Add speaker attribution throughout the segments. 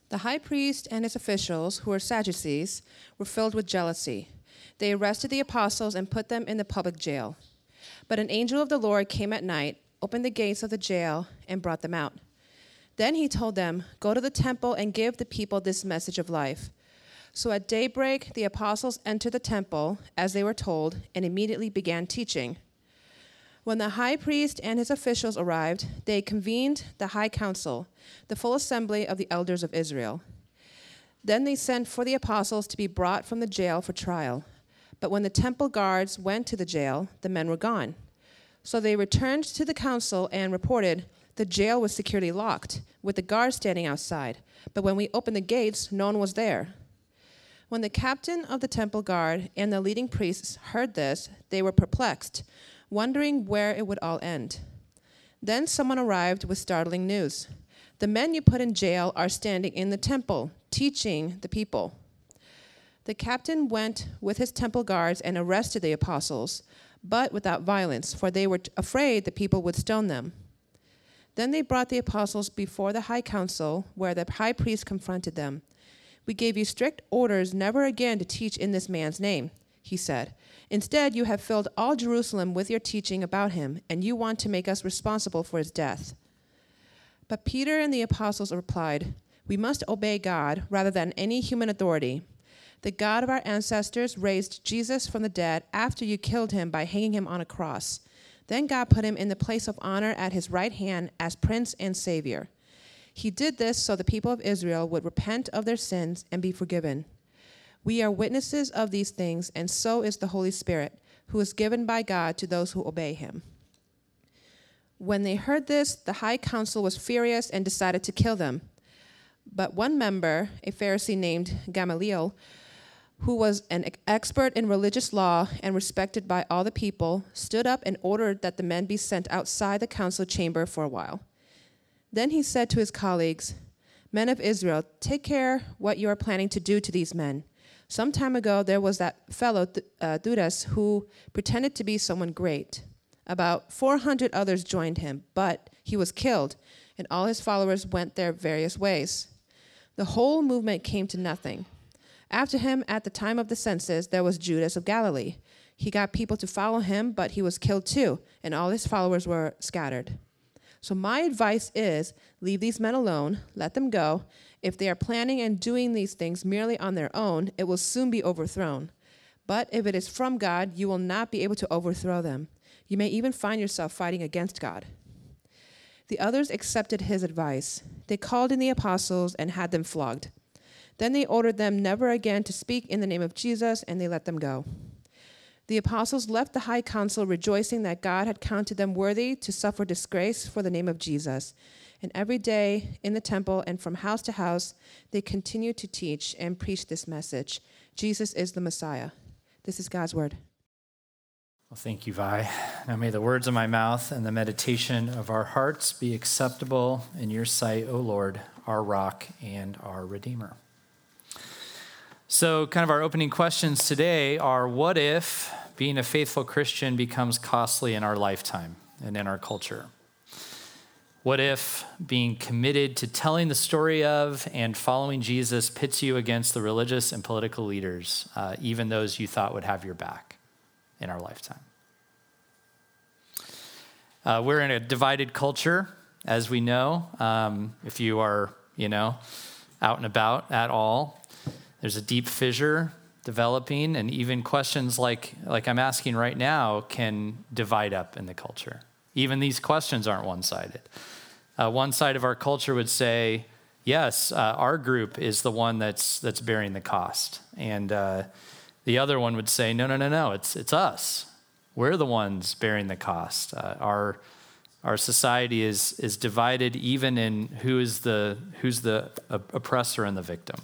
Speaker 1: The high priest and his officials, who were Sadducees, were filled with jealousy. They arrested the apostles and put them in the public jail. But an angel of the Lord came at night, opened the gates of the jail, and brought them out. Then he told them, "Go to the temple and give the people this message of life." So at daybreak, the apostles entered the temple, as they were told, and immediately began teaching. When the high priest and his officials arrived, they convened the high council, the full assembly of the elders of Israel. Then they sent for the apostles to be brought from the jail for trial. But when the temple guards went to the jail, the men were gone. So they returned to the council and reported, "The jail was securely locked, with the guards standing outside. But when we opened the gates, no one was there." When the captain of the temple guard and the leading priests heard this, they were perplexed, wondering where it would all end. Then someone arrived with startling news. "The men you put in jail are standing in the temple, teaching the people." The captain went with his temple guards and arrested the apostles, but without violence, for they were afraid the people would stone them. Then they brought the apostles before the high council, where the high priest confronted them. "We gave you strict orders never again to teach in this man's name," he said. "Instead, you have filled all Jerusalem with your teaching about him, and you want to make us responsible for his death." But Peter and the apostles replied, "We must obey God rather than any human authority. The God of our ancestors raised Jesus from the dead after you killed him by hanging him on a cross. Then God put him in the place of honor at his right hand as Prince and Savior. He did this so the people of Israel would repent of their sins and be forgiven. We are witnesses of these things, and so is the Holy Spirit, who is given by God to those who obey him." When they heard this, the high council was furious and decided to kill them. But one member, a Pharisee named Gamaliel, who was an expert in religious law and respected by all the people, stood up and ordered that the men be sent outside the council chamber for a while. Then he said to his colleagues, "Men of Israel, take care what you are planning to do to these men. Some time ago, there was that fellow Theudas who pretended to be someone great. About 400 others joined him, but he was killed, and all his followers went their various ways. The whole movement came to nothing. After him, at the time of the census, there was Judas of Galilee. He got people to follow him, but he was killed too, and all his followers were scattered. So my advice is, leave these men alone, let them go. If they are planning and doing these things merely on their own, it will soon be overthrown. But if it is from God, you will not be able to overthrow them. You may even find yourself fighting against God." The others accepted his advice. They called in the apostles and had them flogged. Then they ordered them never again to speak in the name of Jesus, and they let them go. The apostles left the high council rejoicing that God had counted them worthy to suffer disgrace for the name of Jesus. And every day in the temple and from house to house, they continued to teach and preach this message: Jesus is the Messiah. This is God's word.
Speaker 2: Well, thank you, Vi. Now may the words of my mouth and the meditation of our hearts be acceptable in your sight, O Lord, our rock and our Redeemer. So kind of our opening questions today are, what if being a faithful Christian becomes costly in our lifetime and in our culture? What if being committed to telling the story of and following Jesus pits you against the religious and political leaders, even those you thought would have your back in our lifetime? We're in a divided culture, as we know. If you are, out and about at all, there's a deep fissure developing, and even questions like I'm asking right now can divide up in the culture. Even these questions aren't one-sided. One side of our culture would say, yes, our group is the one that's bearing the cost. And the other one would say, no, it's us. We're the ones bearing the cost. Our society is divided even in who's the oppressor and the victim.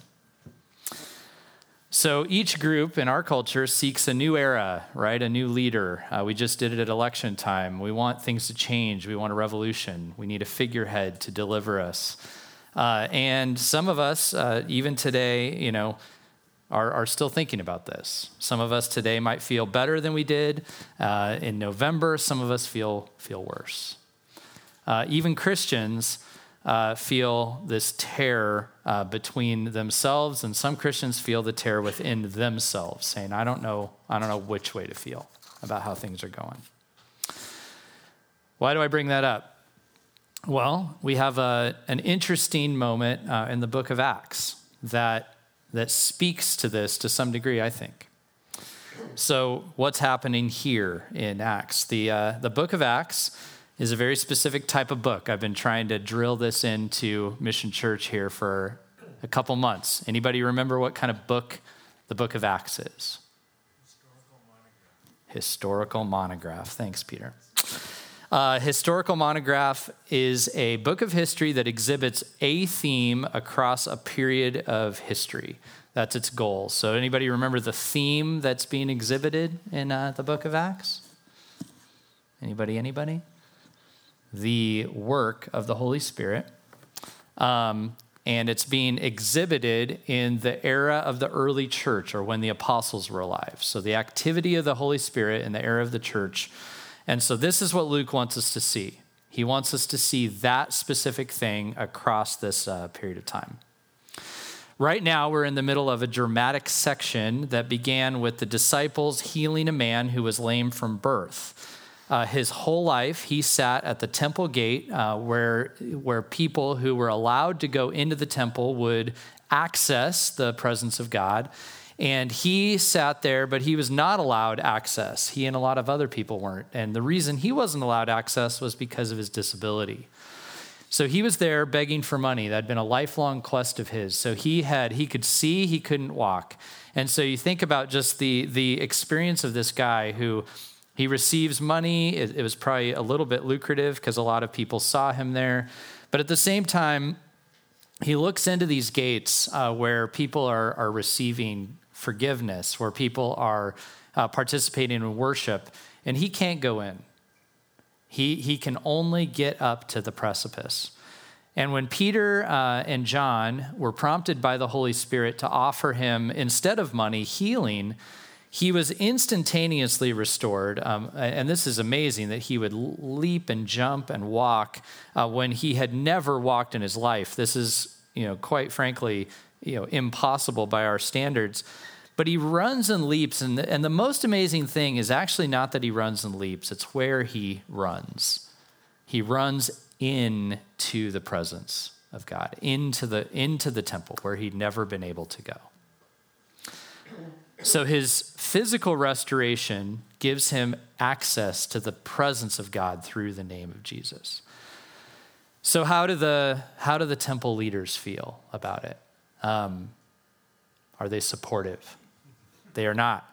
Speaker 2: So each group in our culture seeks a new era, right? A new leader. We just did it at election time. We want things to change. We want a revolution. We need a figurehead to deliver us. And some of us, even today, are still thinking about this. Some of us today might feel better than we did in November. Some of us feel worse. Even Christians feel this tear between themselves, and some Christians feel the tear within themselves, saying, I don't know which way to feel about how things are going. Why do I bring that up? Well, we have an interesting moment in the book of Acts that speaks to this to some degree, I think. So what's happening here in Acts? The book of Acts is a very specific type of book. I've been trying to drill this into Mission Church here for a couple months. Anybody remember what kind of book the book of Acts is? Historical monograph. Thanks, Peter. Historical monograph is a book of history that exhibits a theme across a period of history. That's its goal. So anybody remember the theme that's being exhibited in the book of Acts? Anybody? The work of the Holy Spirit. And it's being exhibited in the era of the early church, or when the apostles were alive. So the activity of the Holy Spirit in the era of the church. And so this is what Luke wants us to see. He wants us to see that specific thing across this period of time. Right now, we're in the middle of a dramatic section that began with the disciples healing a man who was lame from birth. His whole life, he sat at the temple gate where people who were allowed to go into the temple would access the presence of God. And he sat there, but he was not allowed access. He and a lot of other people weren't. And the reason he wasn't allowed access was because of his disability. So he was there begging for money. That had been a lifelong quest of his. So he could see, he couldn't walk. And so you think about just the experience of this guy who he receives money. It was probably a little bit lucrative because a lot of people saw him there. But at the same time, he looks into these gates where people are receiving forgiveness, where people are participating in worship, and he can't go in. He can only get up to the precipice. And when Peter and John were prompted by the Holy Spirit to offer him, instead of money, healing, he was instantaneously restored. And this is amazing that he would leap and jump and walk when he had never walked in his life. This is, quite frankly, impossible by our standards. But he runs and leaps, and the most amazing thing is actually not that he runs and leaps, it's where he runs. He runs into the presence of God, into the temple where he'd never been able to go. So his physical restoration gives him access to the presence of God through the name of Jesus. So how do the temple leaders feel about it? Are they supportive? They are not.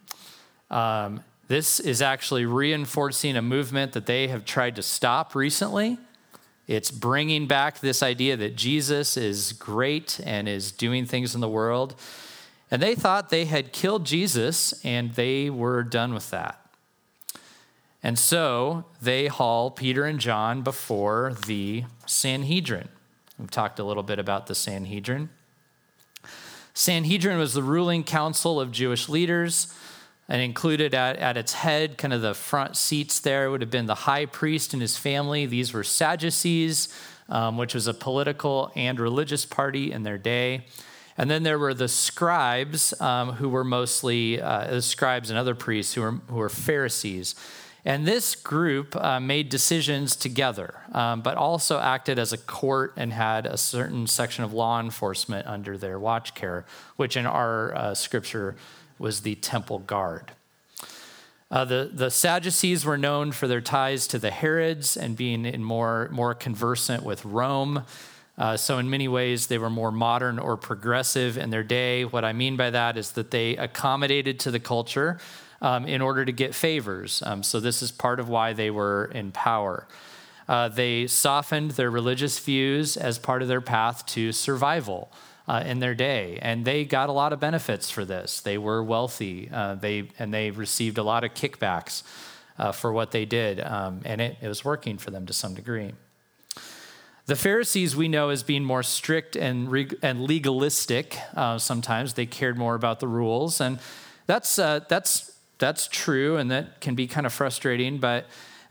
Speaker 2: This is actually reinforcing a movement that they have tried to stop recently. It's bringing back this idea that Jesus is great and is doing things in the world. And they thought they had killed Jesus, and they were done with that. And so they haul Peter and John before the Sanhedrin. We've talked a little bit about the Sanhedrin. Sanhedrin was the ruling council of Jewish leaders, and included at its head, kind of the front seats there, would have been the high priest and his family. These were Sadducees, which was a political and religious party in their day. And then there were the scribes, who were mostly the scribes and other priests who were Pharisees. And this group made decisions together, but also acted as a court and had a certain section of law enforcement under their watch care, which in our scripture was the temple guard. The Sadducees were known for their ties to the Herods and being more conversant with Rome. So in many ways, they were more modern or progressive in their day. What I mean by that is that they accommodated to the culture in order to get favors. So this is part of why they were in power. They softened their religious views as part of their path to survival in their day. And they got a lot of benefits for this. They were wealthy. They received a lot of kickbacks for what they did. And it was working for them to some degree. The Pharisees we know as being more strict and legalistic. Sometimes they cared more about the rules. And that's true, and that can be kind of frustrating, but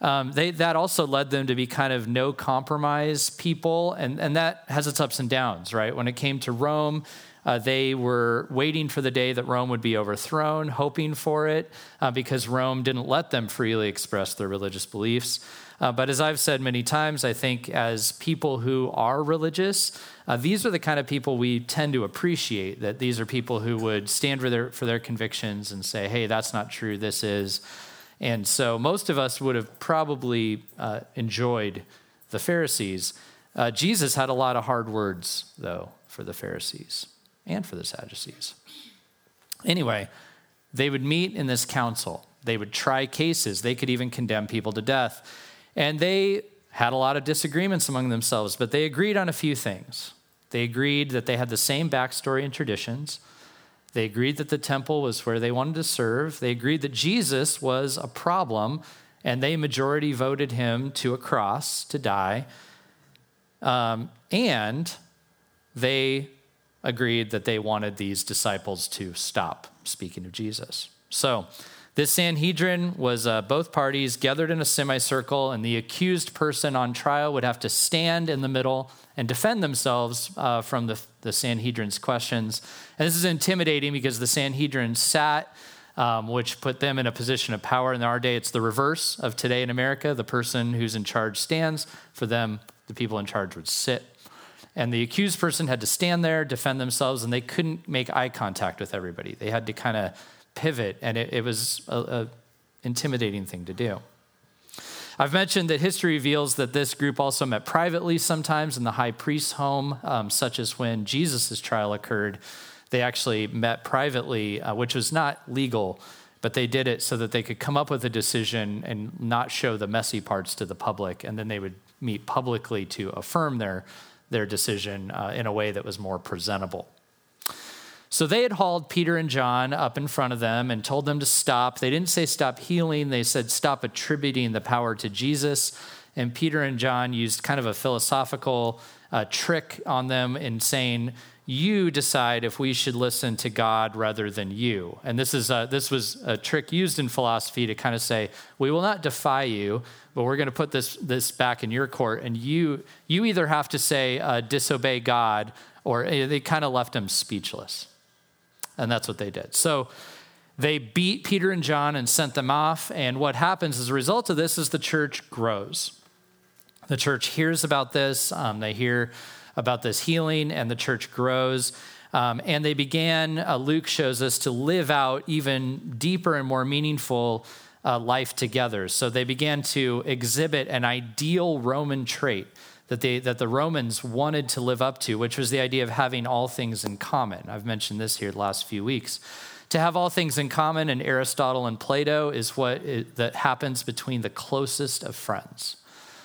Speaker 2: that also led them to be kind of no compromise people, and that has its ups and downs, right? When it came to Rome, they were waiting for the day that Rome would be overthrown, hoping for it, because Rome didn't let them freely express their religious beliefs. But as I've said many times, I think as people who are religious, these are the kind of people we tend to appreciate, that these are people who would stand for their convictions and say, hey, that's not true, this is. And so most of us would have probably enjoyed the Pharisees. Jesus had a lot of hard words, though, for the Pharisees and for the Sadducees. Anyway, they would meet in this council. They would try cases. They could even condemn people to death. And they had a lot of disagreements among themselves, but they agreed on a few things. They agreed that they had the same backstory and traditions. They agreed that the temple was where they wanted to serve. They agreed that Jesus was a problem, and they majority voted him to a cross to die. And they agreed that they wanted these disciples to stop speaking of Jesus. So this Sanhedrin was both parties gathered in a semicircle, and the accused person on trial would have to stand in the middle and defend themselves from the Sanhedrin's questions. And this is intimidating because the Sanhedrin sat, which put them in a position of power. In our day, it's the reverse of today in America. The person who's in charge stands. For them, the people in charge would sit. And the accused person had to stand there, defend themselves, and they couldn't make eye contact with everybody. They had to kind of pivot, and it was a intimidating thing to do. I've mentioned that history reveals that this group also met privately sometimes in the high priest's home, such as when Jesus' trial occurred. They actually met privately, which was not legal, but they did it so that they could come up with a decision and not show the messy parts to the public, and then they would meet publicly to affirm their decision in a way that was more presentable. So they had hauled Peter and John up in front of them and told them to stop. They didn't say stop healing. They said stop attributing the power to Jesus. And Peter and John used kind of a philosophical trick on them in saying, you decide if we should listen to God rather than you. And this was a trick used in philosophy to kind of say, we will not defy you, but we're going to put this back in your court. And you either have to say disobey God, or they kind of left them speechless. And that's what they did. So they beat Peter and John and sent them off. And what happens as a result of this is the church grows. The church hears about this. They hear about this healing, and the church grows. And they began, Luke shows us, to live out even deeper and more meaningful life together. So they began to exhibit an ideal Roman trait that the Romans wanted to live up to, which was the idea of having all things in common. I've mentioned this here the last few weeks. To have all things in common in Aristotle and Plato is that happens between the closest of friends.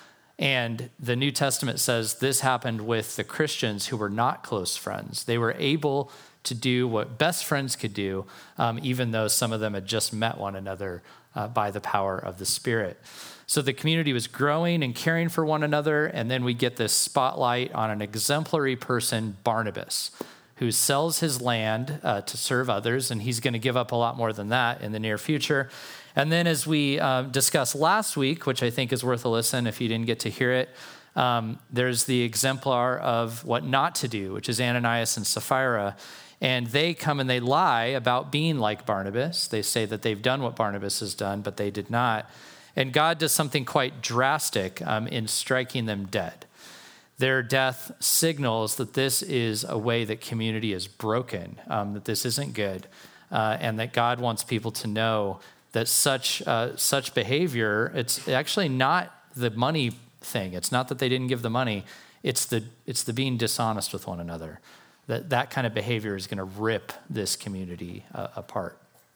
Speaker 2: And the New Testament says this happened with the Christians who were not close friends. They were able to do what best friends could do, even though some of them had just met one another by the power of the Spirit. So the community was growing and caring for one another, and then we get this spotlight on an exemplary person, Barnabas, who sells his land to serve others, and he's going to give up a lot more than that in the near future. And then as we discussed last week, which I think is worth a listen if you didn't get to hear it, there's the exemplar of what not to do, which is Ananias and Sapphira. And they come and they lie about being like Barnabas. They say that they've done what Barnabas has done, but they did not. And God does something quite drastic in striking them dead. Their death signals that this is a way that community is broken, that this isn't good, and that God wants people to know that such behavior, it's actually not the money thing. It's not that they didn't give the money. It's the being dishonest with one another. That kind of behavior is going to rip this community apart.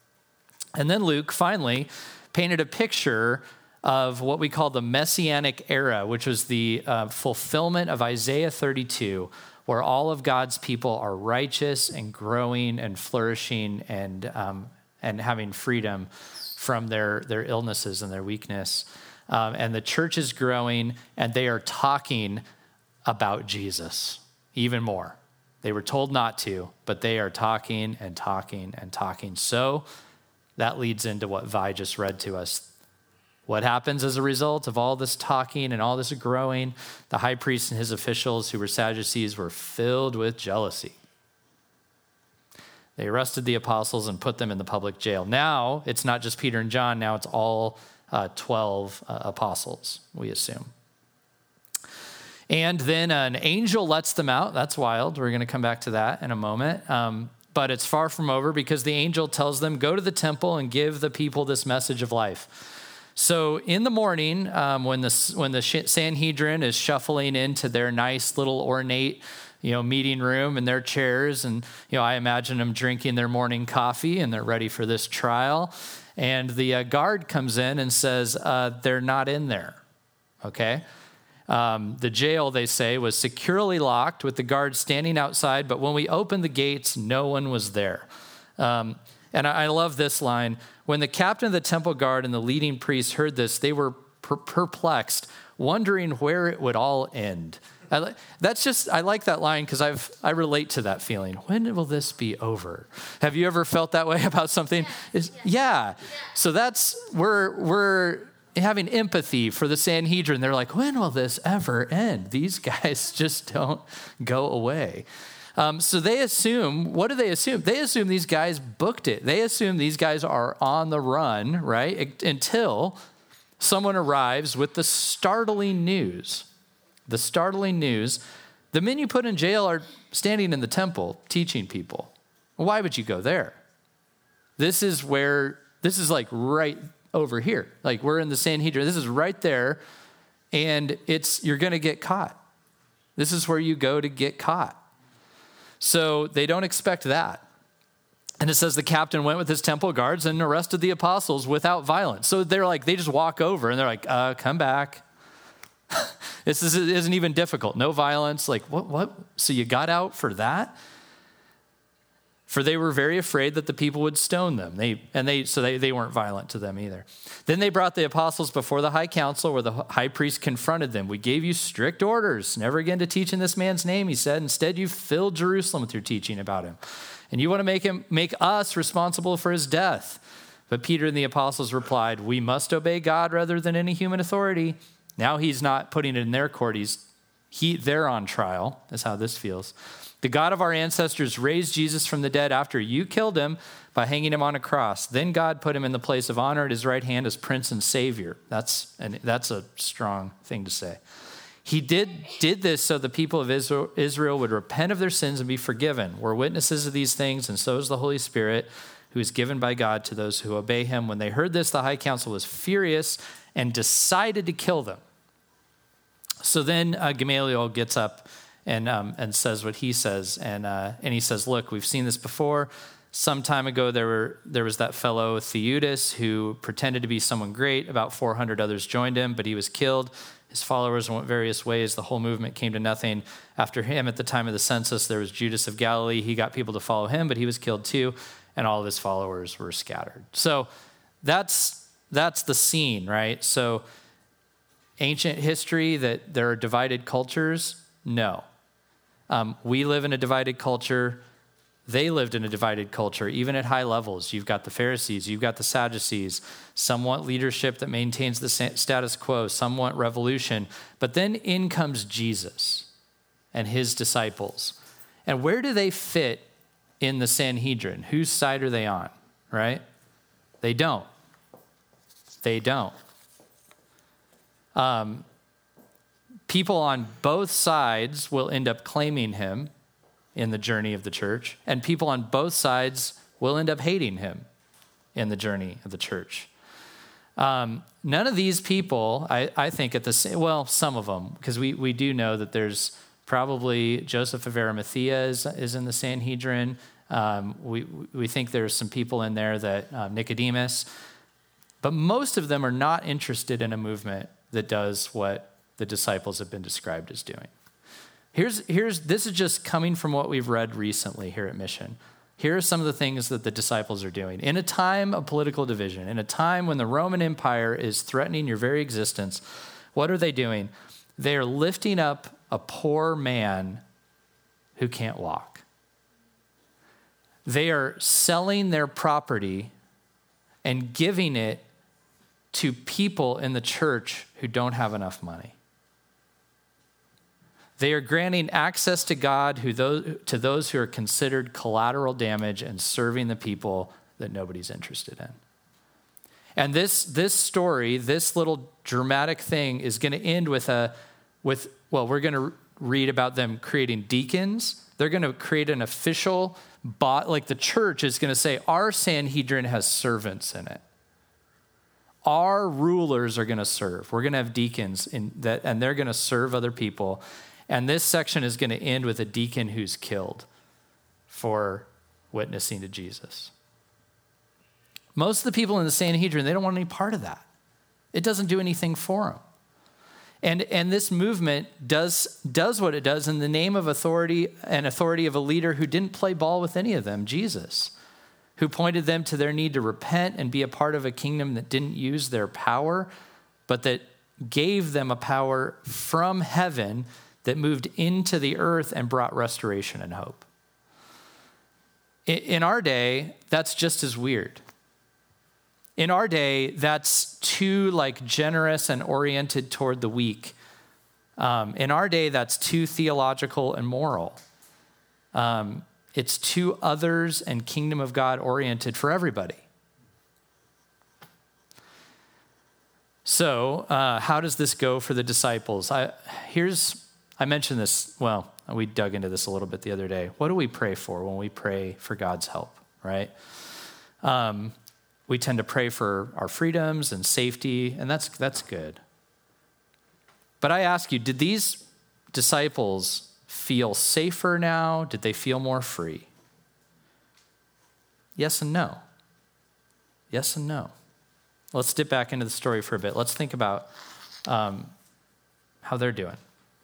Speaker 2: And then Luke finally painted a picture of what we call the Messianic era, which was the fulfillment of Isaiah 32, where all of God's people are righteous and growing and flourishing and having freedom from their illnesses and their weakness. And the church is growing, and they are talking about Jesus even more. They were told not to, but they are talking and talking and talking. So that leads into what Vi just read to us. What happens as a result of all this talking and all this growing? The high priest and his officials, who were Sadducees, were filled with jealousy. They arrested the apostles and put them in the public jail. Now, it's not just Peter and John. Now it's all 12 apostles, we assume. And then an angel lets them out. That's wild. We're going to come back to that in a moment. But it's far from over, because the angel tells them, go to the temple and give the people this message of life. So in the morning, when the Sanhedrin is shuffling into their nice little ornate, meeting room and their chairs, and I imagine them drinking their morning coffee, and they're ready for this trial. And the guard comes in and says, they're not in there. Okay. The jail, they say, was securely locked with the guards standing outside, but when we opened the gates, no one was there. And I love this line. When the captain of the temple guard and the leading priests heard this, they were perplexed, wondering where it would all end. I like that line because I relate to that feeling. When will this be over? Have you ever felt that way about something? Yeah. So we're having empathy for the Sanhedrin. They're like, when will this ever end? These guys just don't go away. So they assume, what do they assume? They assume these guys booked it. They assume these guys are on the run, right? Until someone arrives with the startling news. The startling news, the men you put in jail are standing in the temple teaching people. Well, why would you go there? This is like right over here. Like we're in the Sanhedrin. This is right there. And you're going to get caught. This is where you go to get caught. So they don't expect that. And it says the captain went with his temple guards and arrested the apostles without violence. So they just walk over and they're like, come back. This isn't even difficult. No violence. Like, what? So you got out for that? For they were very afraid that the people would stone them. They weren't violent to them either. Then they brought the apostles before the high council, where the high priest confronted them. We gave you strict orders, never again to teach in this man's name, he said. Instead, you filled Jerusalem with your teaching about him. And you want to make us responsible for his death. But Peter and the apostles replied, we must obey God rather than any human authority. Now he's not putting it in their court. They're on trial. That's how this feels. The God of our ancestors raised Jesus from the dead after you killed him by hanging him on a cross. Then God put him in the place of honor at his right hand as Prince and Savior. That's a strong thing to say. He did this so the people of Israel would repent of their sins and be forgiven. We're witnesses of these things, and so is the Holy Spirit, who is given by God to those who obey him. When they heard this, the high council was furious and decided to kill them. So then Gamaliel gets up and says what he says, and he says, "Look, we've seen this before. Some time ago, there was that fellow Theudas who pretended to be someone great. About 400 others joined him, but he was killed. His followers went various ways. The whole movement came to nothing. After him, at the time of the census, there was Judas of Galilee. He got people to follow him, but he was killed too, and all of his followers were scattered." So that's the scene, right? So ancient history that there are divided cultures? No. We live in a divided culture. They lived in a divided culture, even at high levels. You've got the Pharisees, you've got the Sadducees. Some want leadership that maintains the status quo, some want revolution. But then in comes Jesus and his disciples. And where do they fit in the Sanhedrin? Whose side are they on, right? They don't. People on both sides will end up claiming him in the journey of the church, and people on both sides will end up hating him in the journey of the church. None of these people, I think, some of them, because we do know that there's probably Joseph of Arimathea is in the Sanhedrin. We think there's some people in there that Nicodemus, but most of them are not interested in a movement that does what the disciples have been described as doing. This is just coming from what we've read recently here at Mission. Here are some of the things that the disciples are doing. In a time of political division, in a time when the Roman Empire is threatening your very existence, what are they doing? They are lifting up a poor man who can't walk. They are selling their property and giving it to people in the church who don't have enough money. They are granting access to God to those who are considered collateral damage and serving the people that nobody's interested in. And this story, this little dramatic thing is going to end with we're going to read about them creating deacons. They're going to create an official like the church is going to say, our Sanhedrin has servants in it. Our rulers are going to serve. We're going to have deacons and they're going to serve other people. And this section is going to end with a deacon who's killed for witnessing to Jesus. Most of the people in the Sanhedrin, they don't want any part of that. It doesn't do anything for them. And this movement does what it does in the name of authority of a leader who didn't play ball with any of them, Jesus, who pointed them to their need to repent and be a part of a kingdom that didn't use their power, but that gave them a power from heaven that moved into the earth and brought restoration and hope. In our day, that's just as weird. In our day, that's too generous and oriented toward the weak. In our day, that's too theological and moral. It's too others and kingdom of God oriented for everybody. So how does this go for the disciples? I mentioned this, we dug into this a little bit the other day. What do we pray for when we pray for God's help, right? We tend to pray for our freedoms and safety, and that's good. But I ask you, did these disciples feel safer now? Did they feel more free? Yes and no. Yes and no. Let's dip back into the story for a bit. Let's think about how they're doing.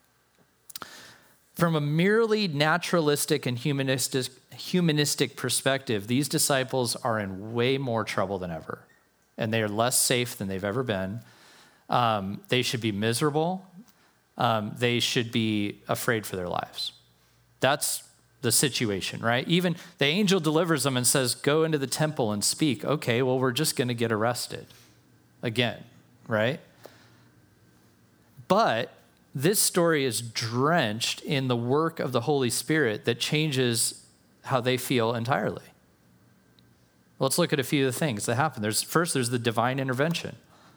Speaker 2: From a merely naturalistic and humanistic perspective, these disciples are in way more trouble than ever, and they are less safe than they've ever been. They should be miserable. They should be afraid for their lives. That's the situation, right? Even the angel delivers them and says, go into the temple and speak. Okay, well, we're just going to get arrested again, right? But this story is drenched in the work of the Holy Spirit that changes how they feel entirely. Let's look at a few of the things that happen. First, there's the divine intervention.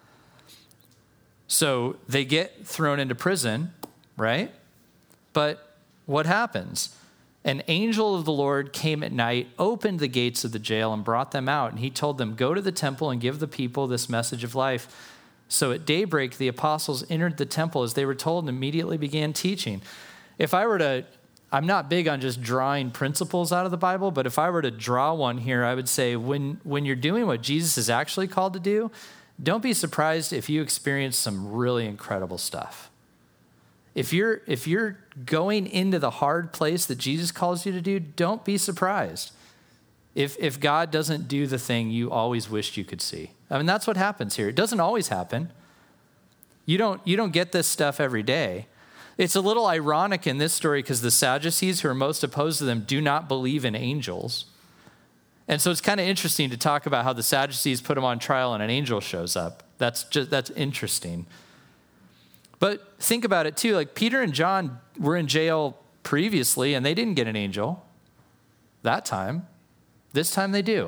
Speaker 2: So they get thrown into prison, right? But what happens? An angel of the Lord came at night, opened the gates of the jail, and brought them out. And he told them, go to the temple and give the people this message of life. So at daybreak, the apostles entered the temple as they were told and immediately began teaching. I'm not big on just drawing principles out of the Bible, but if I were to draw one here, I would say when you're doing what Jesus is actually called to do, don't be surprised if you experience some really incredible stuff. If you're going into the hard place that Jesus calls you to do, don't be surprised if God doesn't do the thing you always wished you could see. I mean, that's what happens here. It doesn't always happen. You don't get this stuff every day. It's a little ironic in this story because the Sadducees, who are most opposed to them, do not believe in angels. And so it's kind of interesting to talk about how the Sadducees put them on trial and an angel shows up. That's interesting. But think about it too. Like Peter and John were in jail previously and they didn't get an angel that time. This time they do.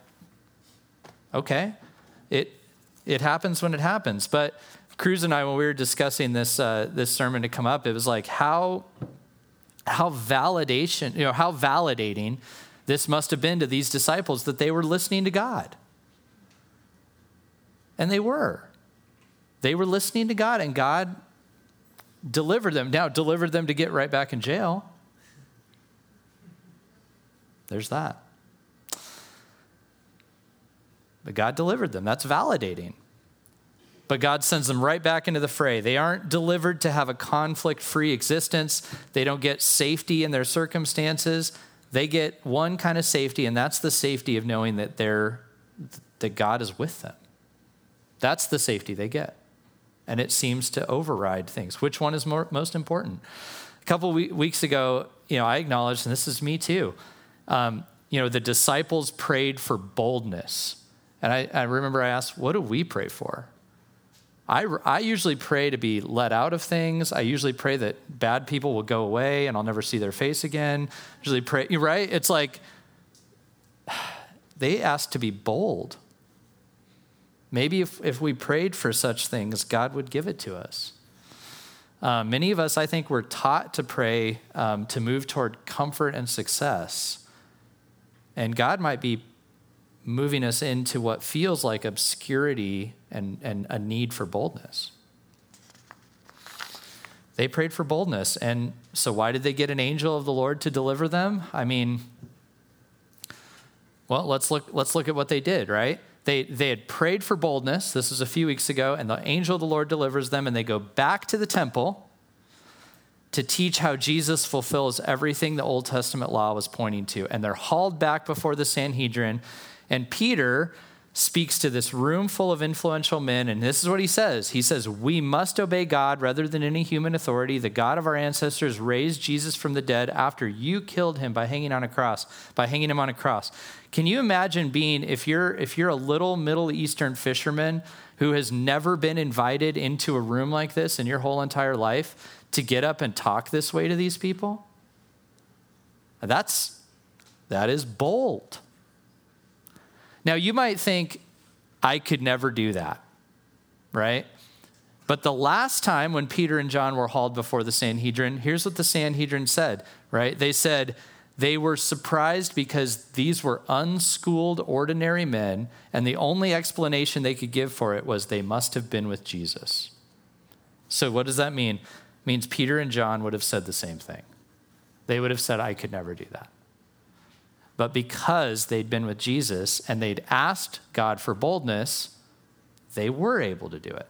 Speaker 2: Okay. It happens when it happens. But Cruz and I, when we were discussing this sermon to come up, it was like how validating this must have been to these disciples that they were listening to God. And they were. They were listening to God, and God delivered them. Now, delivered them to get right back in jail. There's that. But God delivered them. That's validating. But God sends them right back into the fray. They aren't delivered to have a conflict-free existence. They don't get safety in their circumstances. They get one kind of safety, and that's the safety of knowing that God is with them. That's the safety they get. And it seems to override things. Which one is most important? A couple weeks ago, I acknowledged, and this is me too, the disciples prayed for boldness. And I remember I asked, what do we pray for? I usually pray to be let out of things. I usually pray that bad people will go away and I'll never see their face again. Usually pray, right? It's like they asked to be bold. Maybe if we prayed for such things, God would give it to us. Many of us, I think, were taught to pray to move toward comfort and success. And God might be moving us into what feels like obscurity and a need for boldness. They prayed for boldness. And so why did they get an angel of the Lord to deliver them? I mean, well, let's look at what they did, right? They had prayed for boldness. This was a few weeks ago, and the angel of the Lord delivers them, and they go back to the temple to teach how Jesus fulfills everything the Old Testament law was pointing to. And they're hauled back before the Sanhedrin, and Peter speaks to this room full of influential men, and this is what he says. He says, "We must obey God rather than any human authority. The God of our ancestors raised Jesus from the dead after you killed him by hanging him on a cross." Can you imagine being, if you're a little Middle Eastern fisherman who has never been invited into a room like this in your whole entire life, to get up and talk this way to these people? That is bold. Now, you might think, I could never do that, right? But the last time when Peter and John were hauled before the Sanhedrin, here's what the Sanhedrin said, right? They said they were surprised because these were unschooled, ordinary men, and the only explanation they could give for it was they must have been with Jesus. So what does that mean? It means Peter and John would have said the same thing. They would have said, I could never do that. But because they'd been with Jesus and they'd asked God for boldness, they were able to do it.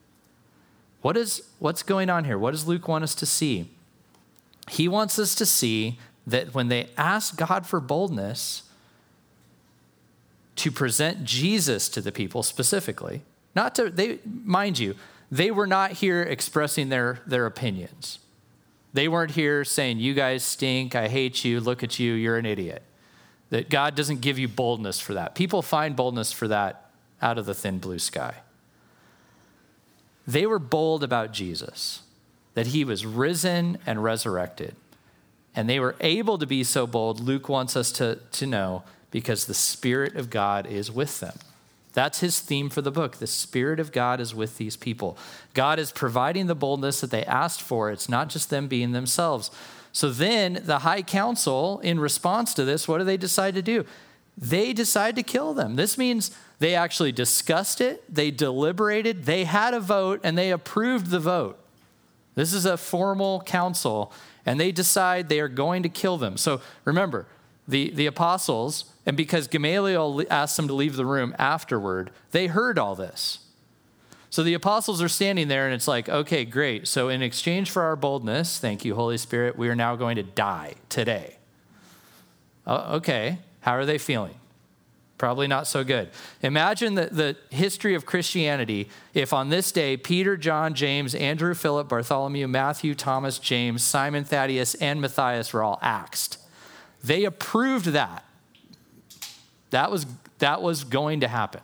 Speaker 2: What's going on here? What does Luke want us to see? He wants us to see that when they asked God for boldness to present Jesus to the people specifically, mind you, they were not here expressing their opinions. They weren't here saying, you guys stink, I hate you, look at you, you're an idiot. That God doesn't give you boldness for that. People find boldness for that out of the thin blue sky. They were bold about Jesus, that he was risen and resurrected. And they were able to be so bold, Luke wants us to know, because the Spirit of God is with them. That's his theme for the book. The Spirit of God is with these people. God is providing the boldness that they asked for. It's not just them being themselves. So then the high council, in response to this, what do they decide to do? They decide to kill them. This means they actually discussed it, they deliberated, they had a vote, and they approved the vote. This is a formal council, and they decide they are going to kill them. So remember, the apostles, and because Gamaliel asked them to leave the room afterward, they heard all this. So the apostles are standing there, and it's like, okay, great. So in exchange for our boldness, thank you, Holy Spirit, we are now going to die today. Okay, how are they feeling? Probably not so good. Imagine the history of Christianity if on this day, Peter, John, James, Andrew, Philip, Bartholomew, Matthew, Thomas, James, Simon, Thaddeus, and Matthias were all axed. They approved that. That was going to happen.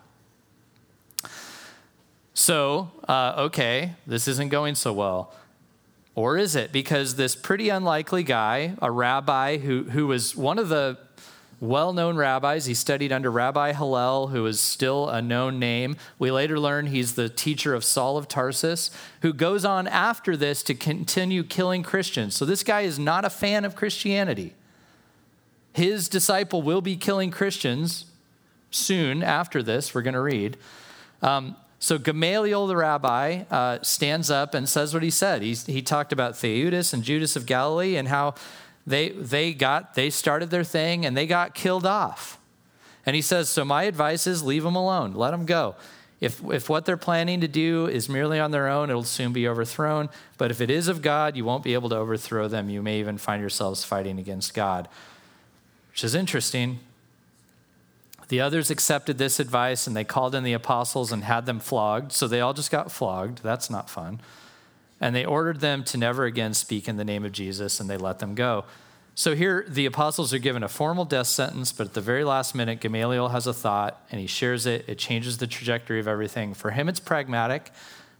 Speaker 2: So, okay, this isn't going so well. Or is it? Because this pretty unlikely guy, a rabbi who was one of the well-known rabbis, he studied under Rabbi Hillel, who is still a known name. We later learn he's the teacher of Saul of Tarsus, who goes on after this to continue killing Christians. So this guy is not a fan of Christianity. His disciple will be killing Christians soon after this, we're going to read. So Gamaliel, the rabbi, stands up and says what he said. He talked about Theudas and Judas of Galilee and how they started their thing and they got killed off. And he says, so my advice is leave them alone. Let them go. If what they're planning to do is merely on their own, it'll soon be overthrown. But if it is of God, you won't be able to overthrow them. You may even find yourselves fighting against God, which is interesting. The others accepted this advice, and they called in the apostles and had them flogged. So they all just got flogged. That's not fun. And they ordered them to never again speak in the name of Jesus, and they let them go. So here, the apostles are given a formal death sentence, but at the very last minute, Gamaliel has a thought, and he shares it. It changes the trajectory of everything. For him, it's pragmatic.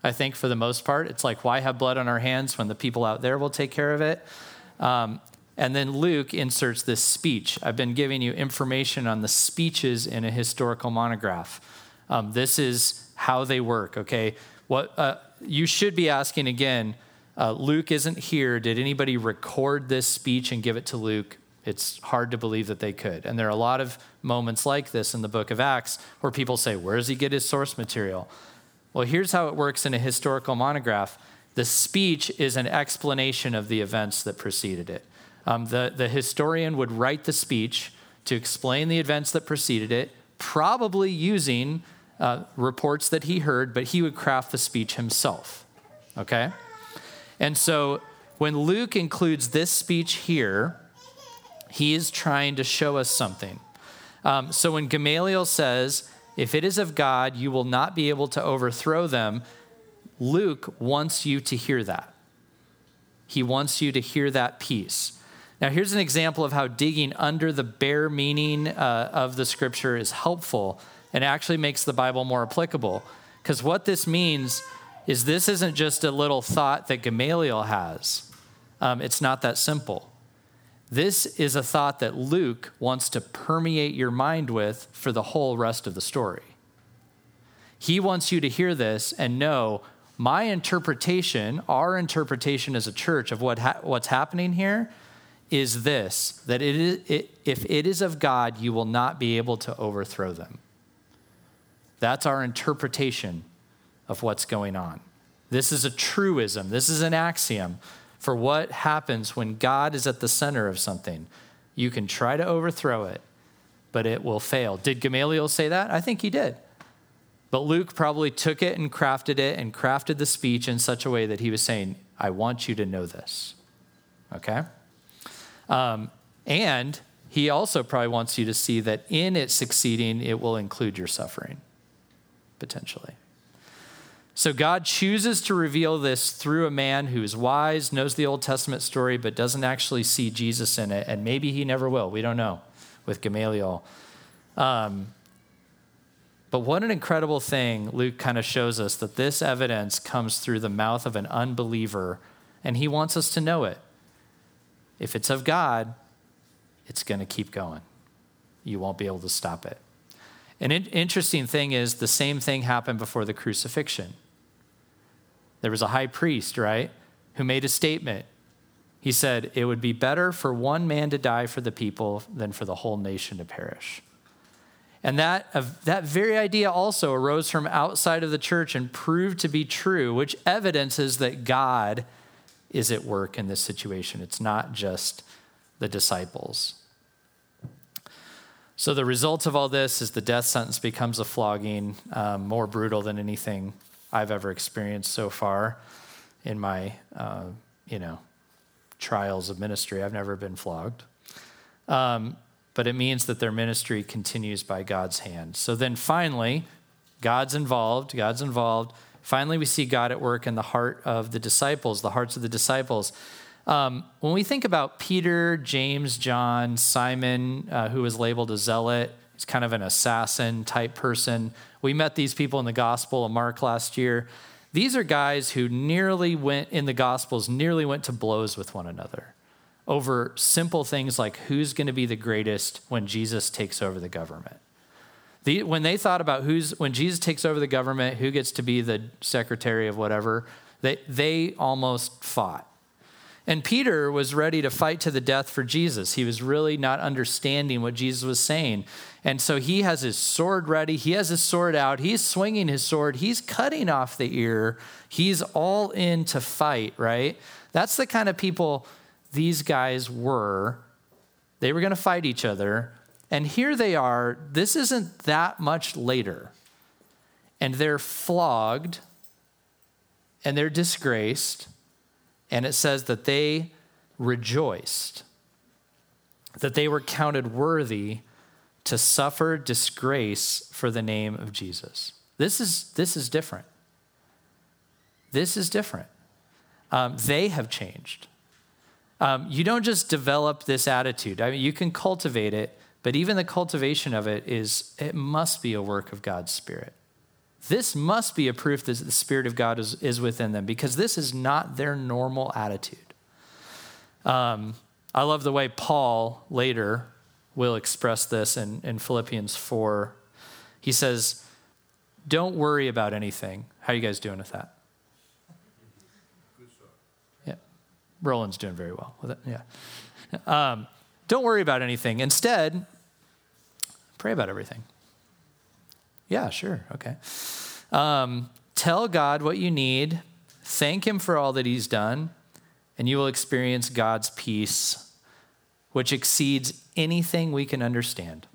Speaker 2: I think, for the most part. It's like, why have blood on our hands when the people out there will take care of it? And then Luke inserts this speech. I've been giving you information on the speeches in a historical monograph. This is how they work, okay? What you should be asking again, Luke isn't here. Did anybody record this speech and give it to Luke? It's hard to believe that they could. And there are a lot of moments like this in the book of Acts where people say, where does he get his source material? Well, here's how it works in a historical monograph. The speech is an explanation of the events that preceded it. The historian would write the speech to explain the events that preceded it, probably using reports that he heard, but he would craft the speech himself, okay? And so when Luke includes this speech here, he is trying to show us something. So when Gamaliel says, if it is of God, you will not be able to overthrow them, Luke wants you to hear that. He wants you to hear that piece. Now, here's an example of how digging under the bare meaning of the scripture is helpful and actually makes the Bible more applicable. Because what this means is this isn't just a little thought that Gamaliel has. It's not that simple. This is a thought that Luke wants to permeate your mind with for the whole rest of the story. He wants you to hear this and know my interpretation, our interpretation as a church of what's happening here is this, that if it is of God, you will not be able to overthrow them. That's our interpretation of what's going on. This is a truism. This is an axiom for what happens when God is at the center of something. You can try to overthrow it, but it will fail. Did Gamaliel say that? I think he did. But Luke probably took it and crafted the speech in such a way that he was saying, I want you to know this, okay? And he also probably wants you to see that in it succeeding, it will include your suffering, potentially. So God chooses to reveal this through a man who is wise, knows the Old Testament story, but doesn't actually see Jesus in it. And maybe he never will. We don't know with Gamaliel. But what an incredible thing Luke kind of shows us, that this evidence comes through the mouth of an unbeliever, and he wants us to know it. If it's of God, it's going to keep going. You won't be able to stop it. An interesting thing is the same thing happened before the crucifixion. There was a high priest, right, who made a statement. He said, it would be better for one man to die for the people than for the whole nation to perish. And that very idea also arose from outside of the church and proved to be true, which evidences that God is at work in this situation. It's not just the disciples. So the result of all this is the death sentence becomes a flogging, more brutal than anything I've ever experienced so far in my, trials of ministry. I've never been flogged. But it means that their ministry continues by God's hand. So then finally, God's involved. Finally, we see God at work in the heart of the disciples, the hearts of the disciples. When we think about Peter, James, John, Simon, who was labeled a zealot, he's kind of an assassin type person. We met these people in the Gospel of Mark last year. These are guys who nearly went to blows with one another over simple things like who's going to be the greatest when Jesus takes over the government. When they thought about when Jesus takes over the government, who gets to be the secretary of whatever, they almost fought. And Peter was ready to fight to the death for Jesus. He was really not understanding what Jesus was saying. And so he has his sword ready. He has his sword out. He's swinging his sword. He's cutting off the ear. He's all in to fight, right? That's the kind of people these guys were. They were going to fight each other. And here they are. This isn't that much later. And they're flogged. And they're disgraced. And it says that they rejoiced, that they were counted worthy to suffer disgrace for the name of Jesus. This is different. This is different. They have changed. You don't just develop this attitude. I mean, you can cultivate it, but even the cultivation of it must be a work of God's Spirit. this must be a proof that the Spirit of God is within them, because this is not their normal attitude. I love the way Paul later will express this in Philippians 4. He says, don't worry about anything. How are you guys doing with that?
Speaker 3: Good stuff.
Speaker 2: Yeah. Roland's doing very well with it. Yeah. Don't worry about anything. Instead, pray about everything. Yeah, sure. Okay. Tell God what you need. Thank him for all that he's done, and you will experience God's peace, which exceeds anything we can understand.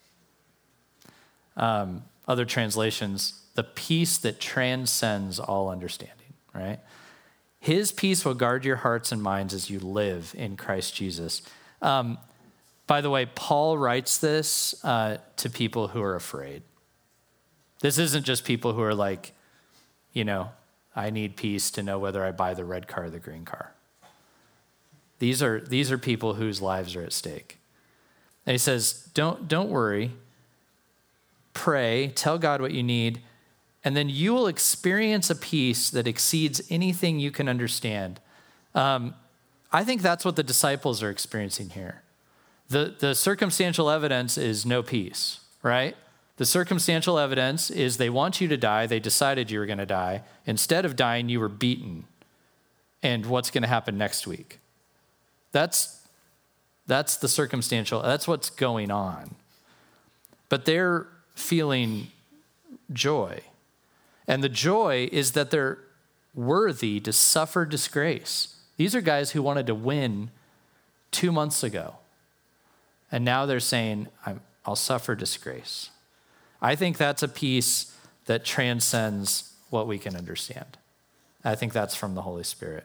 Speaker 2: Other translations, the peace that transcends all understanding, right? His peace will guard your hearts and minds as you live in Christ Jesus. By the way, Paul writes this to people who are afraid. This isn't just people who are like, I need peace to know whether I buy the red car or the green car. These are people whose lives are at stake. And he says, don't worry. Pray, tell God what you need, and then you will experience a peace that exceeds anything you can understand. I think that's what the disciples are experiencing here. The circumstantial evidence is no peace, right? The circumstantial evidence is they want you to die. They decided you were going to die. Instead of dying, you were beaten. And what's going to happen next week? That's the circumstantial. That's what's going on. But they're feeling joy. And the joy is that they're worthy to suffer disgrace. These are guys who wanted to win 2 months ago. And now they're saying, I'll suffer disgrace. I think that's a peace that transcends what we can understand. I think that's from the Holy Spirit.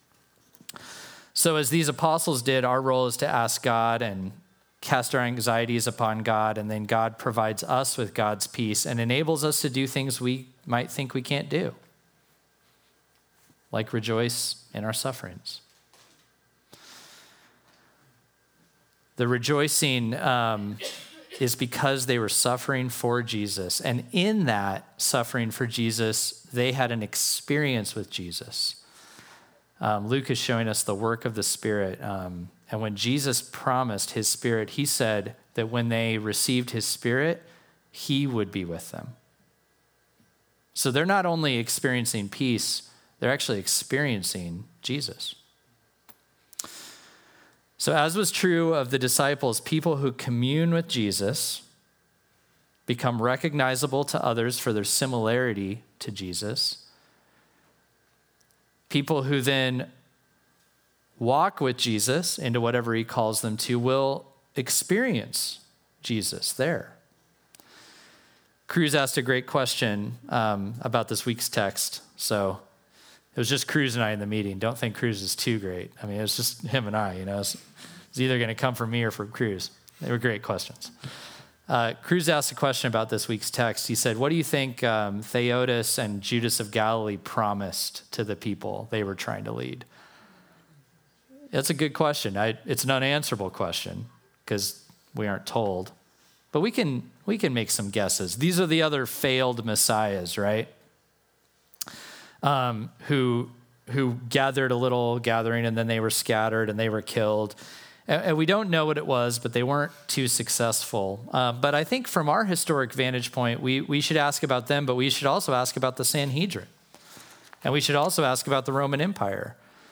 Speaker 2: So as these apostles did, our role is to ask God and cast our anxieties upon God, and then God provides us with God's peace and enables us to do things we might think we can't do, like rejoice in our sufferings. The rejoicing is because they were suffering for Jesus, and in that suffering for Jesus, they had an experience with Jesus. Luke is showing us the work of the Spirit. And when Jesus promised his Spirit, he said that when they received his Spirit, he would be with them. So they're not only experiencing peace, they're actually experiencing Jesus. So as was true of the disciples, people who commune with Jesus become recognizable to others for their similarity to Jesus. People who then walk with Jesus into whatever he calls them to will experience Jesus there. Cruz asked a great question about this week's text. So it was just Cruz and I in the meeting. Don't think Cruz is too great. I mean, it was just him and I, It's either going to come from me or from Cruz. They were great questions. Cruz asked a question about this week's text. He said, what do you think Theudas and Judas of Galilee promised to the people they were trying to lead? That's a good question. It's an unanswerable question because we aren't told. But we can make some guesses. These are the other failed messiahs, right? Who gathered a little gathering and then they were scattered and they were killed. And we don't know what it was, but they weren't too successful. But I think from our historic vantage point, we should ask about them, but we should also ask about the Sanhedrin. And we should also ask about the Roman Empire.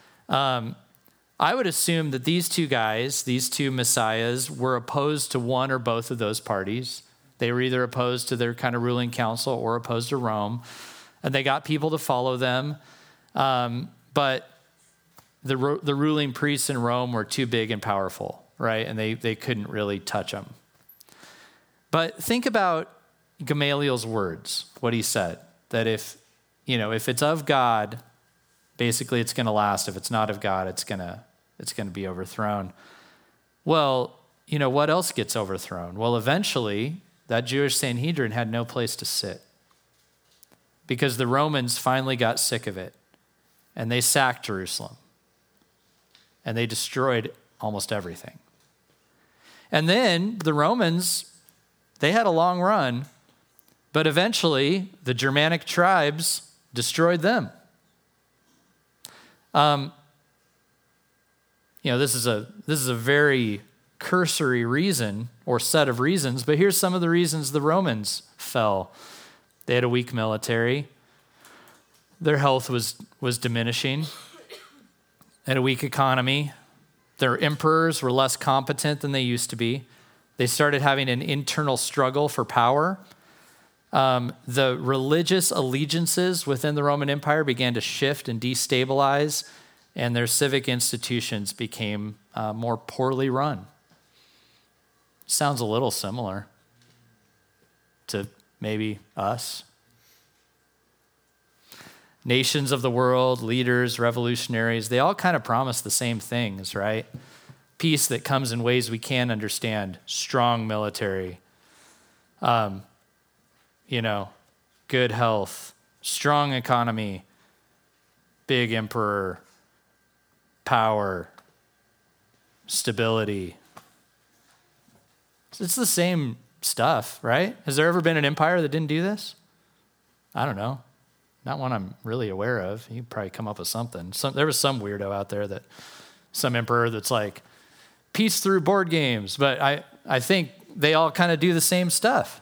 Speaker 2: I would assume that these two guys, these two messiahs, were opposed to one or both of those parties. They were either opposed to their kind of ruling council or opposed to Rome. And they got people to follow them. But the ruling priests in Rome were too big and powerful, right? And they couldn't really touch them. But think about Gamaliel's words, what he said, that if it's of God, basically it's going to last. If it's not of God, it's going to be overthrown. Well, what else gets overthrown? Well, eventually that Jewish Sanhedrin had no place to sit because the Romans finally got sick of it and they sacked Jerusalem and they destroyed almost everything. And then the Romans, they had a long run, But eventually, the Germanic tribes destroyed them. This is a very cursory reason or set of reasons, but here's some of the reasons the Romans fell. They had a weak military. Their health was diminishing. They had a weak economy. Their emperors were less competent than they used to be. They started having an internal struggle for power. The religious allegiances within the Roman Empire began to shift and destabilize, and their civic institutions became more poorly run. Sounds a little similar to maybe us. Nations of the world, leaders, revolutionaries, they all kind of promise the same things, right? Peace that comes in ways we can't understand. Strong military. Good health. Strong economy. Big emperor. Power. Stability. It's the same stuff, right? Has there ever been an empire that didn't do this? I don't know. Not one I'm really aware of. You'd probably come up with something. There was some weirdo out there some emperor that's like, peace through board games. But I think they all kind of do the same stuff.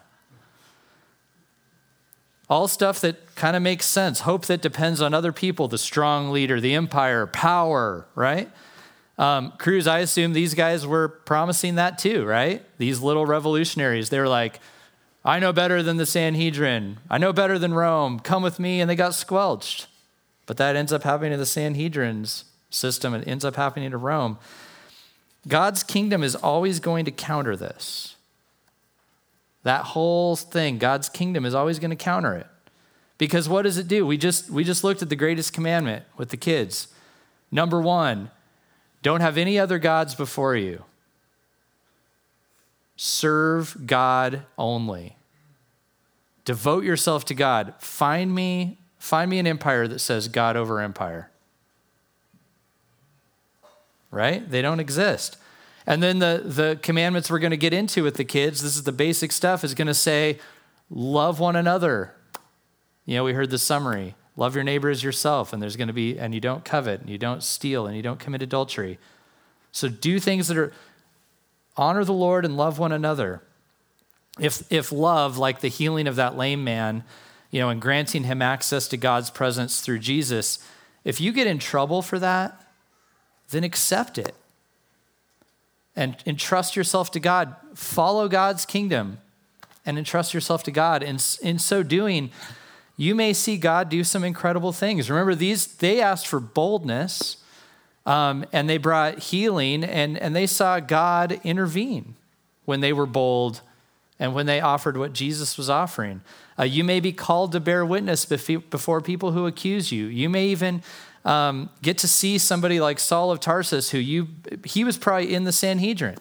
Speaker 2: All stuff that kind of makes sense. Hope that depends on other people, the strong leader, the empire, power, right? Cruz, I assume these guys were promising that too, right? These little revolutionaries, they were like, I know better than the Sanhedrin. I know better than Rome. Come with me. And they got squelched. But that ends up happening to the Sanhedrin's system. It ends up happening to Rome. God's kingdom is always going to counter this. That whole thing, God's kingdom is always going to counter it. Because what does it do? We just looked at the greatest commandment with the kids. Number 1, don't have any other gods before you. Serve God only. Devote yourself to God. Find me an empire that says God over empire. Right? They don't exist. And then the commandments we're going to get into with the kids, this is the basic stuff, is going to say, love one another. We heard the summary. Love your neighbor as yourself. And there's going to be, and you don't covet, and you don't steal, and you don't commit adultery. So do things that are, honor the Lord and love one another. If love, like the healing of that lame man, and granting him access to God's presence through Jesus, if you get in trouble for that, then accept it. And entrust yourself to God. Follow God's kingdom and entrust yourself to God. And in so doing, you may see God do some incredible things. Remember, they asked for boldness, and they brought healing, and they saw God intervene when they were bold and when they offered what Jesus was offering. You may be called to bear witness before people who accuse you. You may even get to see somebody like Saul of Tarsus, he was probably in the Sanhedrin.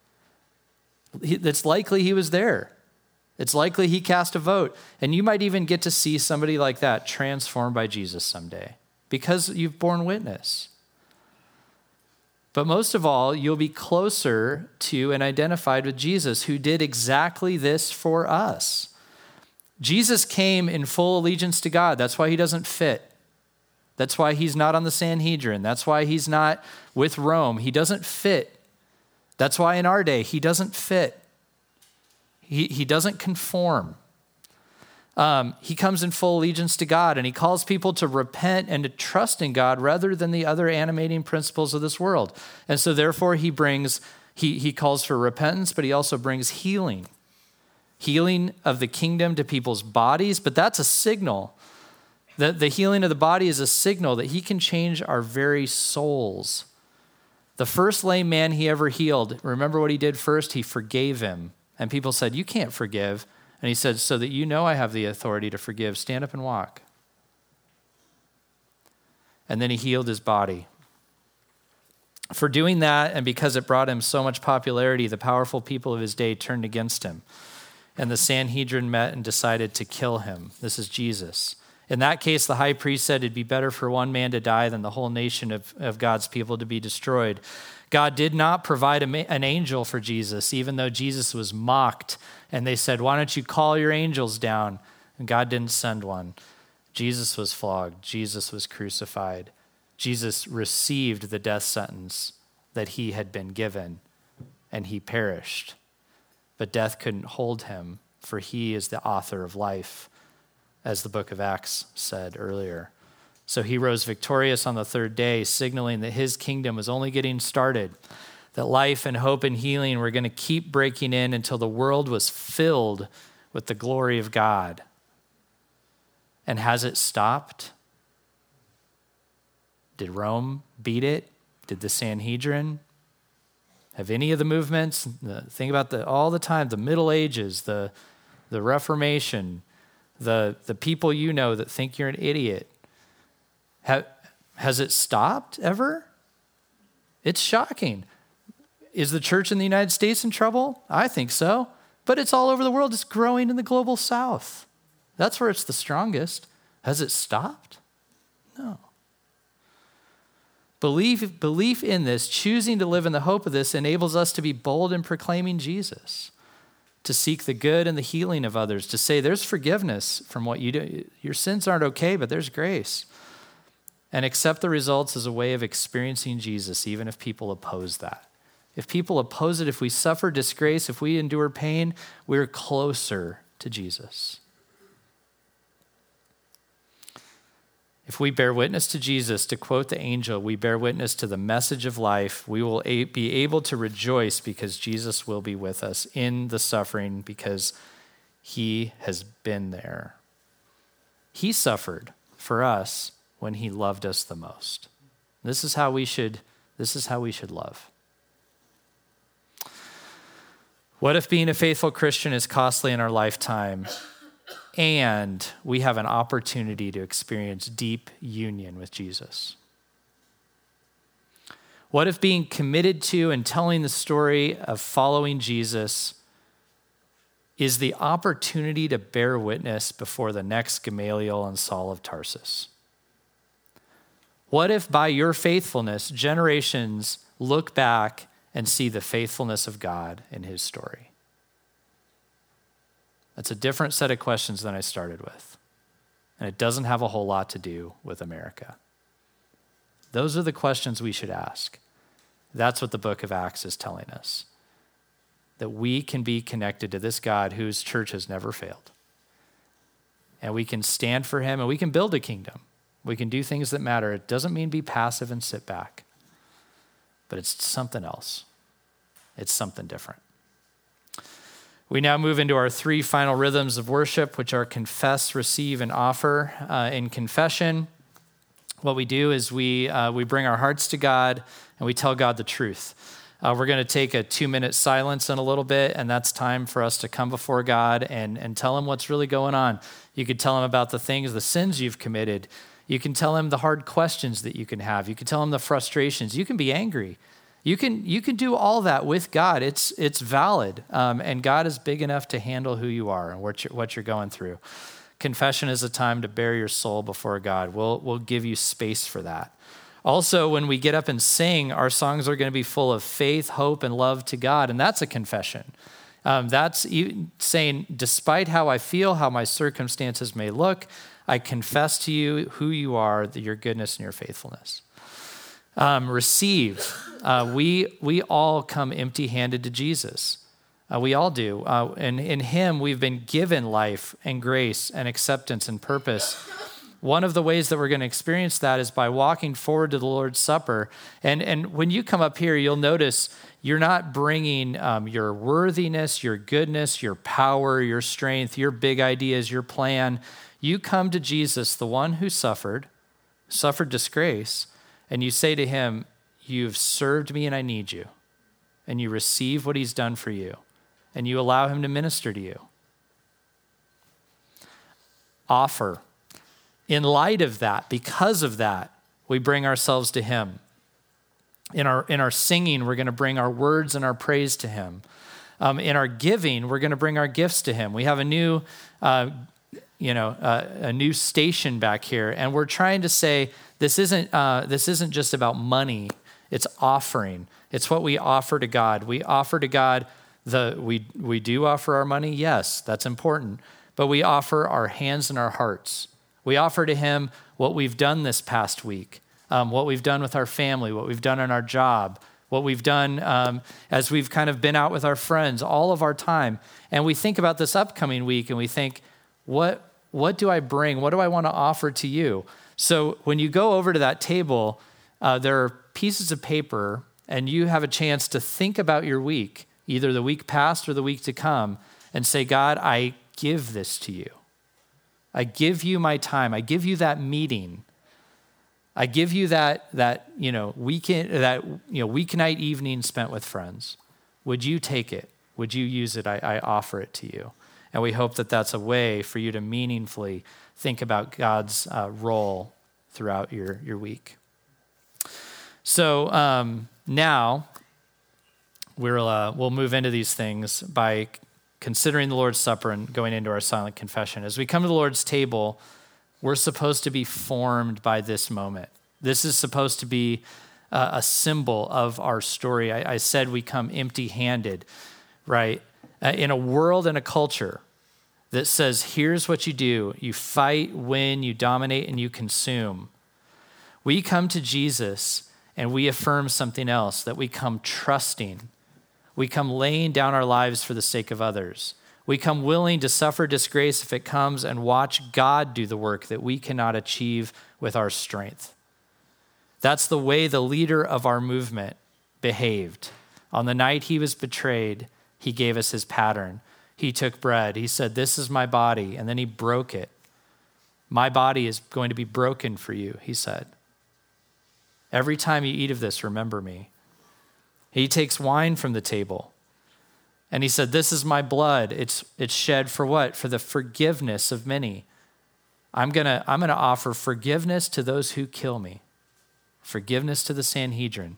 Speaker 2: It's likely he was there. It's likely he cast a vote. And you might even get to see somebody like that transformed by Jesus someday because you've borne witness. But most of all, you'll be closer to and identified with Jesus, who did exactly this for us. Jesus came in full allegiance to God. That's why he doesn't fit. That's why he's not on the Sanhedrin. That's why he's not with Rome. He doesn't fit. That's why in our day, he doesn't fit. He doesn't conform. He comes in full allegiance to God, and he calls people to repent and to trust in God rather than the other animating principles of this world. And so therefore he calls for repentance, but he also brings healing. Healing of the kingdom to people's bodies, but that's a signal. The healing of the body is a signal that he can change our very souls. The first lame man he ever healed, remember what he did first? He forgave him. And people said, you can't forgive. And he said, so that you know I have the authority to forgive, stand up and walk. And then he healed his body. For doing that, and because it brought him so much popularity, the powerful people of his day turned against him. And the Sanhedrin met and decided to kill him. This is Jesus. In that case, the high priest said it'd be better for one man to die than the whole nation of God's people to be destroyed. God did not provide an angel for Jesus, even though Jesus was mocked. And they said, why don't you call your angels down? And God didn't send one. Jesus was flogged. Jesus was crucified. Jesus received the death sentence that he had been given, and he perished. But death couldn't hold him, for he is the author of life, as the book of Acts said earlier. So he rose victorious on the third day, signaling that his kingdom was only getting started, that life and hope and healing were going to keep breaking in until the world was filled with the glory of God. And has it stopped? Did Rome beat it? Did the Sanhedrin? Have any of the movements, think about all the time, the Middle Ages, the Reformation, the people you know that think you're an idiot, has it stopped ever? It's shocking. Is the church in the United States in trouble? I think so. But it's all over the world. It's growing in the global south. That's where it's the strongest. Has it stopped? No. Belief in this, choosing to live in the hope of this, enables us to be bold in proclaiming Jesus, to seek the good and the healing of others, to say there's forgiveness from what you do. Your sins aren't okay, but there's grace. And accept the results as a way of experiencing Jesus, even if people oppose that. If people oppose it, if we suffer disgrace, if we endure pain, we're closer to Jesus. If we bear witness to Jesus, to quote the angel, we bear witness to the message of life. We will be able to rejoice because Jesus will be with us in the suffering because he has been there. He suffered for us when he loved us the most. This is how we should love. What if being a faithful Christian is costly in our lifetime and we have an opportunity to experience deep union with Jesus? What if being committed to and telling the story of following Jesus is the opportunity to bear witness before the next Gamaliel and Saul of Tarsus? What if by your faithfulness, generations look back and see the faithfulness of God in his story? That's a different set of questions than I started with. And it doesn't have a whole lot to do with America. Those are the questions we should ask. That's what the book of Acts is telling us. That we can be connected to this God whose church has never failed. And we can stand for him and we can build a kingdom. We can do things that matter. It doesn't mean be passive and sit back. But it's something else. It's something different. We now move into our three final rhythms of worship, which are confess, receive, and offer. In confession, what we do is we bring our hearts to God and we tell God the truth. We're going to take a 2-minute silence in a little bit, and that's time for us to come before God and tell him what's really going on. You could tell him about the things, the sins you've committed. You can tell him the hard questions that you can have. You can tell him the frustrations. You can be angry. You can do all that with God. It's valid, and God is big enough to handle who you are and what you're going through. Confession is a time to bare your soul before God. We'll give you space for that. Also, when we get up and sing, our songs are going to be full of faith, hope, and love to God, and that's a confession. That's saying, despite how I feel, how my circumstances may look, I confess to you who you are, your goodness and your faithfulness. Receive. We all come empty-handed to Jesus. We all do. And in him, we've been given life and grace and acceptance and purpose. One of the ways that we're going to experience that is by walking forward to the Lord's Supper. And when you come up here, you'll notice you're not bringing your worthiness, your goodness, your power, your strength, your big ideas, your plan. You come to Jesus, the one who suffered disgrace, and you say to him, you've served me and I need you. And you receive what he's done for you. And you allow him to minister to you. Offer. In light of that, because of that, we bring ourselves to him. In our singing, we're going to bring our words and our praise to him. In our giving, we're going to bring our gifts to him. We have a new a new station back here, and we're trying to say this isn't just about money. It's offering. It's what we offer to God. We offer to God we do offer our money. Yes, that's important, but we offer our hands and our hearts. We offer to Him what we've done this past week, what we've done with our family, what we've done in our job, what we've done as we've kind of been out with our friends, all of our time. And we think about this upcoming week and we think, what do I bring? What do I want to offer to you? So when you go over to that table, there are pieces of paper and you have a chance to think about your week, either the week past or the week to come, and say, God, I give this to you. I give you my time. I give you that meeting. I give you that weeknight evening spent with friends. Would you take it? Would you use it? I offer it to you. And we hope that that's a way for you to meaningfully think about God's role throughout your week. So now we'll move into these things by considering the Lord's Supper and going into our silent confession. As we come to the Lord's table, we're supposed to be formed by this moment. This is supposed to be a symbol of our story. I said we come empty-handed, right? In a world and a culture that says, here's what you do. You fight, win, you dominate, and you consume. We come to Jesus and we affirm something else, that we come trusting. We come laying down our lives for the sake of others. We come willing to suffer disgrace if it comes and watch God do the work that we cannot achieve with our strength. That's the way the leader of our movement behaved. On the night he was betrayed, he gave us his pattern. He took bread. He said, this is my body. And then he broke it. My body is going to be broken for you, he said. Every time you eat of this, remember me. He takes wine from the table. And he said, this is my blood. It's shed for what? For the forgiveness of many. I'm gonna offer forgiveness to those who kill me. Forgiveness to the Sanhedrin.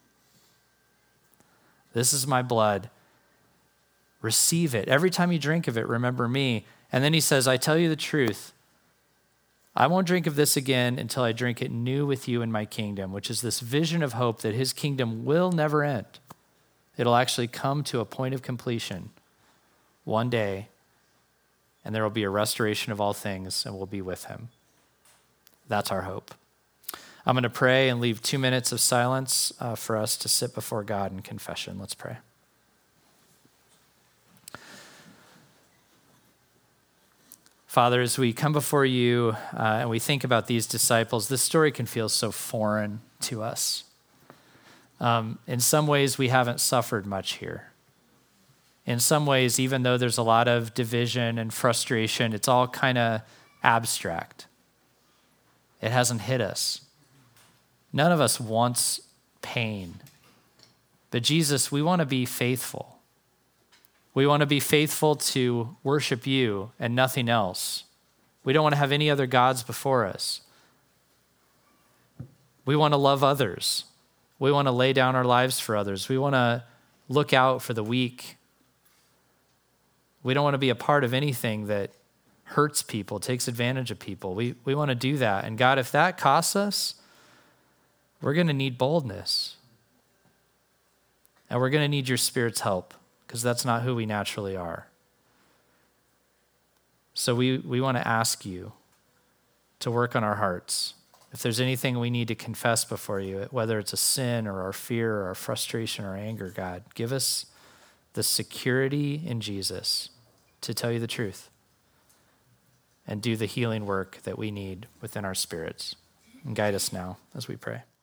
Speaker 2: This is my blood. Receive it. Every time you drink of it, remember me. And then he says, I tell you the truth. I won't drink of this again until I drink it new with you in my kingdom, which is this vision of hope that his kingdom will never end. It'll actually come to a point of completion one day, and there will be a restoration of all things, and we'll be with him. That's our hope. I'm going to pray and leave 2 minutes of silence for us to sit before God in confession. Let's pray. Father, as we come before you and we think about these disciples, this story can feel so foreign to us. In some ways, we haven't suffered much here. In some ways, even though there's a lot of division and frustration, it's all kind of abstract. It hasn't hit us. None of us wants pain. But Jesus, we want to be faithful. We want to be faithful to worship you and nothing else. We don't want to have any other gods before us. We want to love others. We want to lay down our lives for others. We want to look out for the weak. We don't want to be a part of anything that hurts people, takes advantage of people. We want to do that. And God, if that costs us, we're going to need boldness. And we're going to need your Spirit's help, because that's not who we naturally are. So we want to ask you to work on our hearts. If there's anything we need to confess before you, whether it's a sin or our fear or our frustration or anger, God, give us the security in Jesus to tell you the truth and do the healing work that we need within our spirits. And guide us now as we pray.